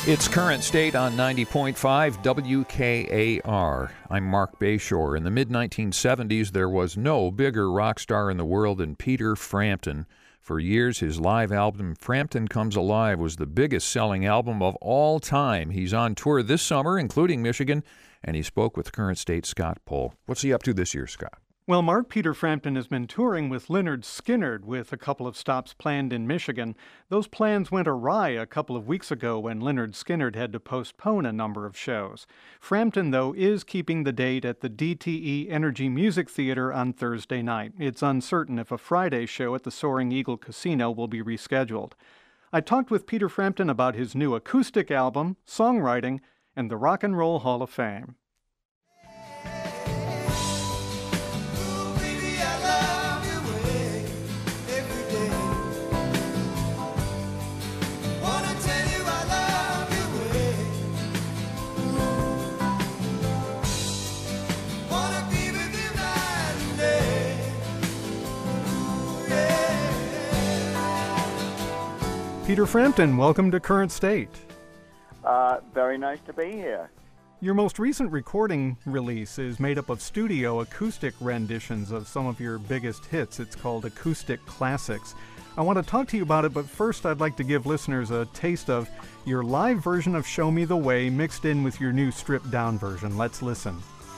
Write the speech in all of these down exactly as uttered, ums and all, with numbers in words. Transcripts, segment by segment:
It's Current State on ninety point five W K A R. I'm Mark Bayshore. In the mid nineteen seventies, there was no bigger rock star in the world than Peter Frampton. For years, his live album, Frampton Comes Alive, was the biggest selling album of all time. He's on tour this summer, including Michigan, and he spoke with Current State Scott Pohl. What's he up to this year, Scott? Well, Mark, Peter Frampton has been touring with Lynyrd Skynyrd with a couple of stops planned in Michigan. Those plans went awry a couple of weeks ago when Lynyrd Skynyrd had to postpone a number of shows. Frampton, though, is keeping the date at the D T E Energy Music Theater on Thursday night. It's uncertain if a Friday show at the Soaring Eagle Casino will be rescheduled. I talked with Peter Frampton about his new acoustic album, songwriting, and the Rock and Roll Hall of Fame. Peter Frampton, welcome to Current State. Uh, very nice to be here. Your most recent recording release is made up of studio acoustic renditions of some of your biggest hits. It's called Acoustic Classics. I want to talk to you about it, but first I'd like to give listeners a taste of your live version of Show Me the Way mixed in with your new stripped-down version. Let's listen.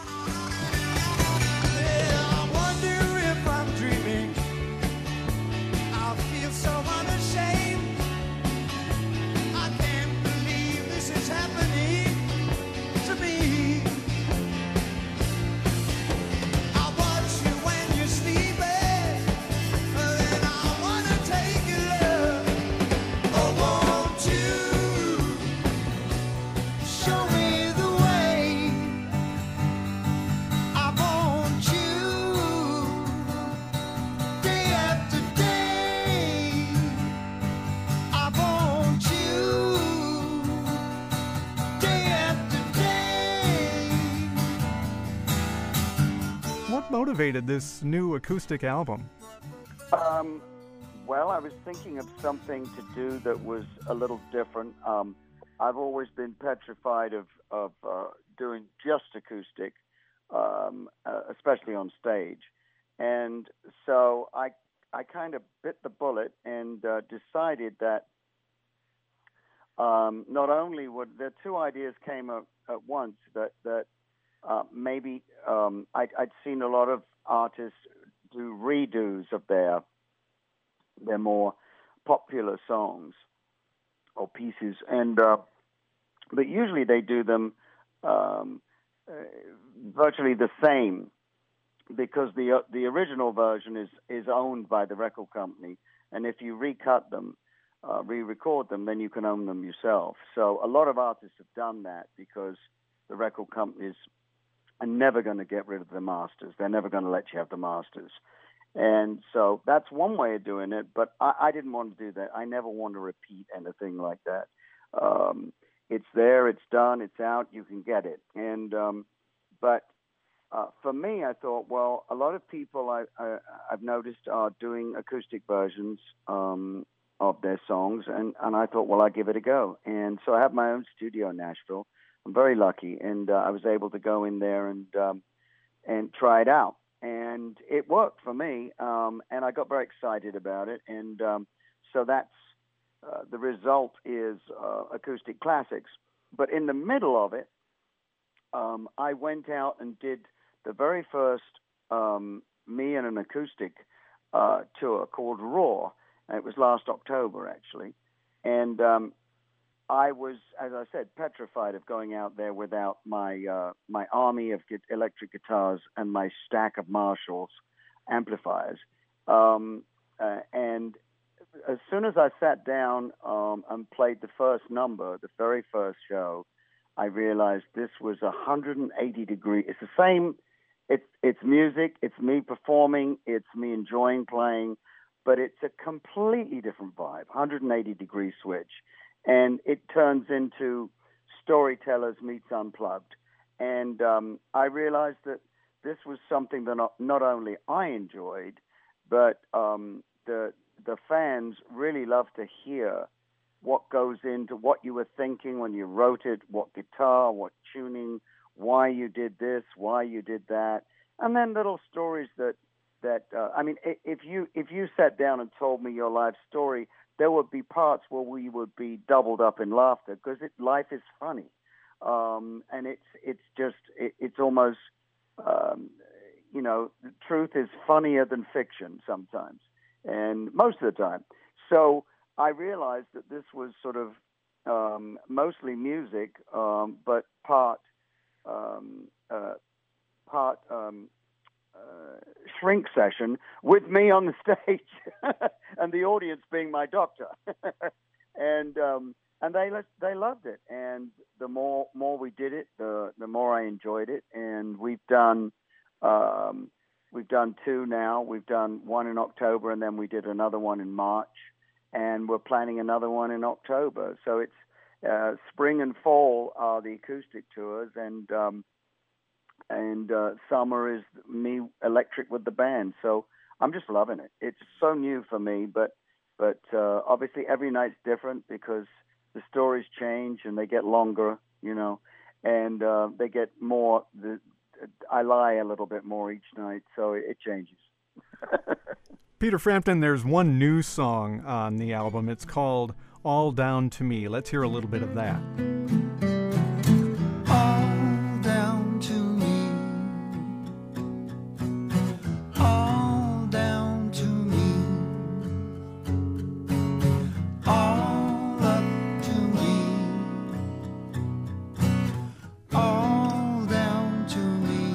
What motivated this new acoustic album? Um, well, I was thinking of something to do that was a little different. Um, I've always been petrified of, of uh, doing just acoustic, um, uh, especially on stage. And so I, I kind of bit the bullet and uh, decided that um, not only would the two ideas came at, at once, that, that Uh, maybe um, I'd, I'd seen a lot of artists do redos of their their more popular songs or pieces, and uh, but usually they do them um, uh, virtually the same because the uh, the original version is is owned by the record company, and if you recut them, uh, re-record them, then you can own them yourself. So a lot of artists have done that because the record companies are never going to get rid of the masters. They're never going to let you have the masters. And so that's one way of doing it, but I, I didn't want to do that. I never want to repeat anything like that. Um, it's there, it's done, it's out, you can get it. And um, But uh, for me, I thought, well, a lot of people I, I, I've noticed are doing acoustic versions um, of their songs, and, and I thought, well, I'll give it a go. And so I have my own studio in Nashville. I'm very lucky, and uh, I was able to go in there and um, and try it out, and it worked for me, um, and I got very excited about it, and um, so that's uh, the result is uh, Acoustic Classics. But in the middle of it, um, I went out and did the very first um, me and an acoustic uh, tour called Raw, and it was last October actually, and um, I was, as I said, petrified of going out there without my uh, my army of gu- electric guitars and my stack of Marshalls amplifiers. Um, uh, and as soon as I sat down um, and played the first number, the very first show, I realized this was one hundred eighty degrees. It's the same. It's it's music. It's me performing. It's me enjoying playing, but it's a completely different vibe. one hundred eighty degree switch. And it turns into Storytellers meets Unplugged. And um, I realized that this was something that not, not only I enjoyed, but um, the the fans really love to hear what goes into what you were thinking when you wrote it, what guitar, what tuning, why you did this, why you did that, and then little stories that that uh, I mean, if you if you sat down and told me your life story, there would be parts where we would be doubled up in laughter because life is funny, um, and it's it's just it, it's almost um, you know, the truth is funnier than fiction sometimes, and most of the time. So I realized that this was sort of um, mostly music, um, but part um, uh, part um, uh, shrink session with me on the stage and the audience being my doctor, and um, and they they loved it. And the more more we did it, the the more I enjoyed it. And we've done um, we've done two now. We've done one in October, and then we did another one in March. And we're planning another one in October. So it's uh, spring and fall are the acoustic tours, and um, and uh, summer is me electric with the band. So I'm just loving it. It's so new for me, but but uh, obviously every night's different because the stories change and they get longer, you know, and uh, they get more. The, I lie a little bit more each night, so it, it changes. Peter Frampton, there's one new song on the album. It's called All Down to Me. Let's hear a little bit of that. All down to me. All down to me. All up to me. All down to me.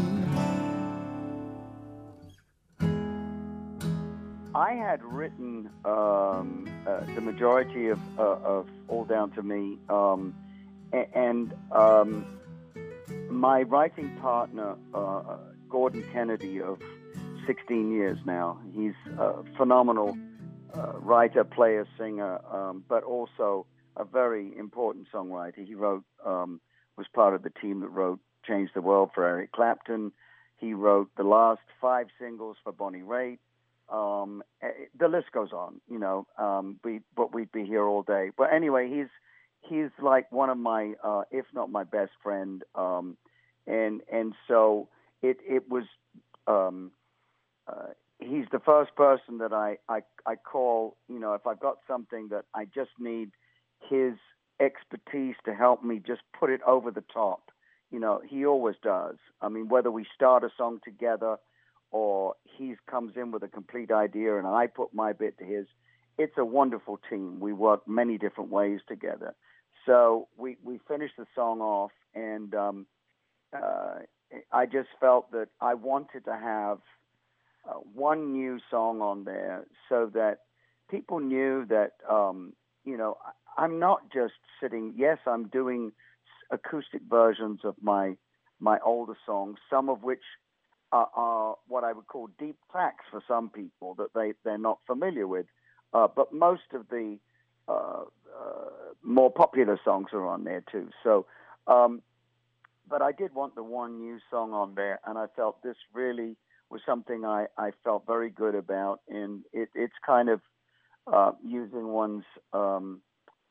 I had written um, uh, the majority of, uh, of All Down to Me, um, and um, my writing partner, uh, Gordon Kennedy, of sixteen years now, he's a phenomenal uh, writer, player, singer, um, but also a very important songwriter. He wrote, um, was part of the team that wrote Change the World for Eric Clapton. He wrote the last five singles for Bonnie Raitt. Um, the list goes on, you know, um, we, but we'd be here all day. But anyway, he's, he's like one of my, uh, if not my best friend. Um, and, and so it, it was, um, uh, he's the first person that I, I, I call, you know, if I've got something that I just need his expertise to help me just put it over the top. You know, he always does. I mean, whether we start a song together or he comes in with a complete idea and I put my bit to his, it's a wonderful team. We work many different ways together. So we, we finished the song off, and um, uh, I just felt that I wanted to have uh, one new song on there so that people knew that, um, you know, I'm not just sitting, yes, I'm doing acoustic versions of my my older songs, some of which are, are what I would call deep tracks for some people that they, they're not familiar with. Uh, but most of the uh, uh, more popular songs are on there too. So, um, but I did want the one new song on there, and I felt this really was something I, I felt very good about. And it, it's kind of uh, using one's... Um,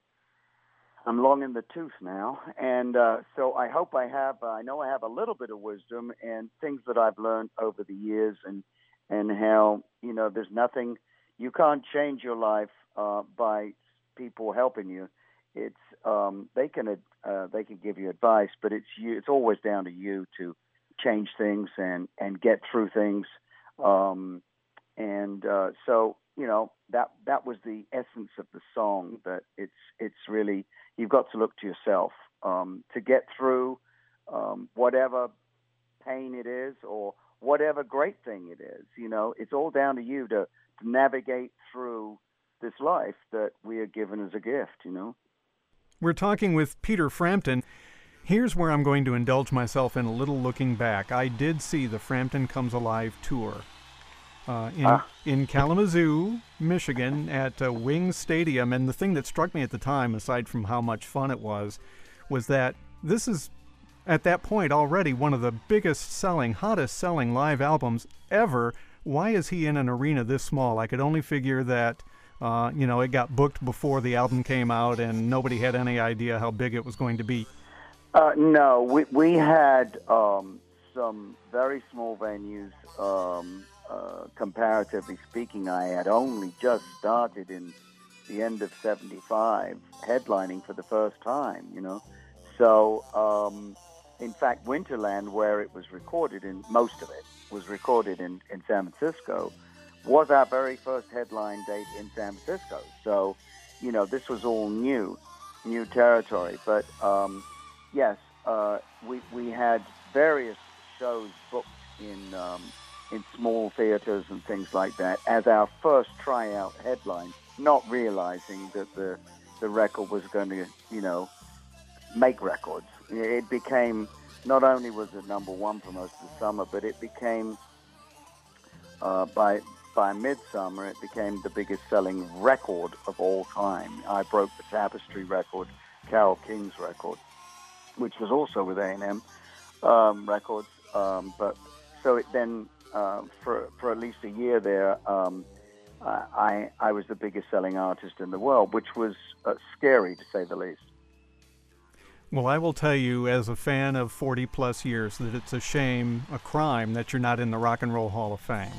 I'm long in the tooth now, and uh, so I hope I have, uh, I know I have a little bit of wisdom and things that I've learned over the years, and and how, you know, there's nothing, you can't change your life uh, by people helping you. It's, um, they can uh, they can give you advice, but it's you, it's always down to you to change things and, and get through things. Um, and uh, so, you know, that that was the essence of the song, that it's it's really, you've got to look to yourself um, to get through um, whatever pain it is or whatever great thing it is. You know, it's all down to you to, to navigate through this life that we are given as a gift, you know. We're talking with Peter Frampton. Here's where I'm going to indulge myself in a little looking back. I did see the Frampton Comes Alive tour uh, in, ah. in Kalamazoo, Michigan, at uh, Wings Stadium. And the thing that struck me at the time, aside from how much fun it was, was that this is, at that point already, one of the biggest selling, hottest selling live albums ever. Why is he in an arena this small? I could only figure that Uh, you know, it got booked before the album came out, and nobody had any idea how big it was going to be. Uh, no, we we had um, some very small venues. Um, uh, comparatively speaking, I had only just started in the end of seventy-five, headlining for the first time. You know, so um, in fact, Winterland, where it was recorded, in most of it was recorded in, in San Francisco, was our very first headline date in San Francisco. So, you know, this was all new, new territory. But um, yes, uh, we we had various shows booked in um, in small theaters and things like that as our first tryout headline, not realizing that the the record was going to, you know, make records. It became, not only was it number one for most of the summer, but it became uh, by by midsummer, it became the biggest selling record of all time. I broke the Tapestry record, Carole King's record, which was also with A and M um, Records. Um, but so it then, uh, for for at least a year there, um, I I was the biggest selling artist in the world, which was uh, scary to say the least. Well, I will tell you, as a fan of forty plus years, that it's a shame, a crime, that you're not in the Rock and Roll Hall of Fame.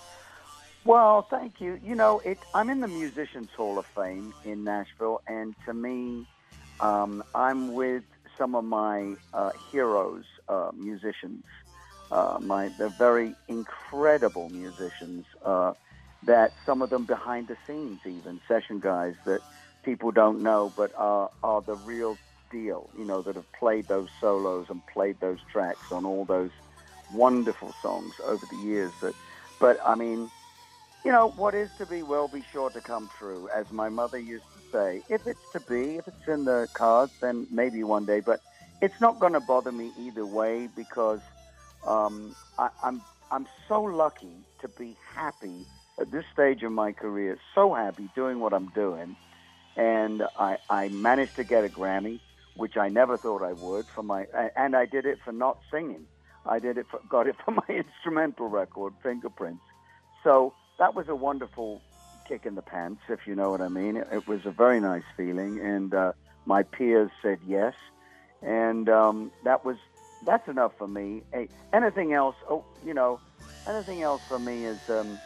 Well, thank you. You know, it, I'm in the Musicians Hall of Fame in Nashville, and to me, um, I'm with some of my uh, heroes, uh, musicians. Uh, my they're very incredible musicians. Uh, that some of them behind the scenes, even session guys that people don't know, but are are the real deal. You know, that have played those solos and played those tracks on all those wonderful songs over the years. That, but I mean. You know, what is to be will be sure to come true, as my mother used to say. If it's to be, if it's in the cards, then maybe one day. But it's not going to bother me either way, because um, I, I'm I'm so lucky to be happy at this stage of my career, so happy doing what I'm doing. And I, I managed to get a Grammy, which I never thought I would, for my, and I did it for not singing. I did it for, got it for my instrumental record, Fingerprints. So that was a wonderful kick in the pants, if you know what I mean. It, it was a very nice feeling, and uh, my peers said yes, and um, that was that's enough for me. Hey, anything else? Oh, you know, anything else for me is um,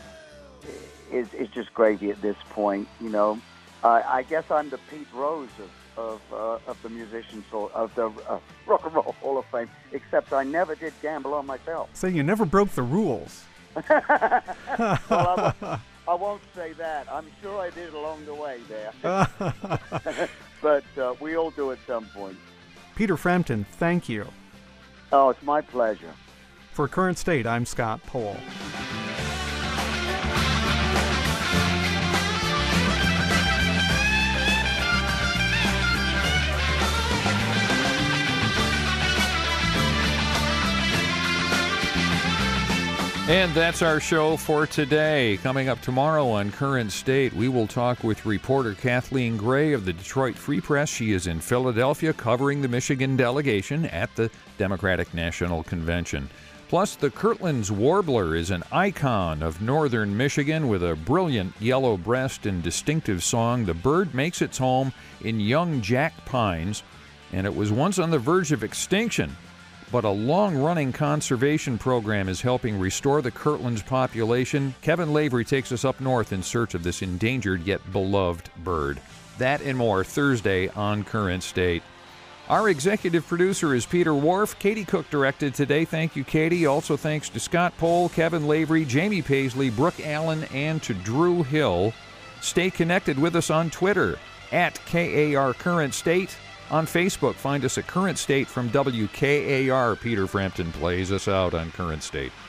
is is just gravy at this point. You know, uh, I guess I'm the Pete Rose of of, uh, of the musicians hall, of the uh, Rock and Roll Hall of Fame, except I never did gamble on myself. So you never broke the rules. well, I won't, I won't say that. I'm sure I did along the way there. But uh, we all do at some point. Peter Frampton, thank you. Oh, it's my pleasure. For Current State, I'm Scott Pohl. And that's our show for today. Coming up tomorrow on Current State, we will talk with reporter Kathleen Gray of the Detroit Free Press. She is in Philadelphia covering the Michigan delegation at the Democratic National Convention. Plus, the Kirtland's warbler is an icon of northern Michigan with a brilliant yellow breast and distinctive song. The bird makes its home in young jack pines, and it was once on the verge of extinction. But a long-running conservation program is helping restore the Kirtland's population. Kevin Lavery takes us up north in search of this endangered yet beloved bird. That and more Thursday on Current State. Our executive producer is Peter Wharf. Katie Cook directed today. Thank you, Katie. Also thanks to Scott Pohl, Kevin Lavery, Jamie Paisley, Brooke Allen, and to Drew Hill. Stay connected with us on Twitter, at K A R Current State. On Facebook, find us at Current State from W K A R. Peter Frampton plays us out on Current State.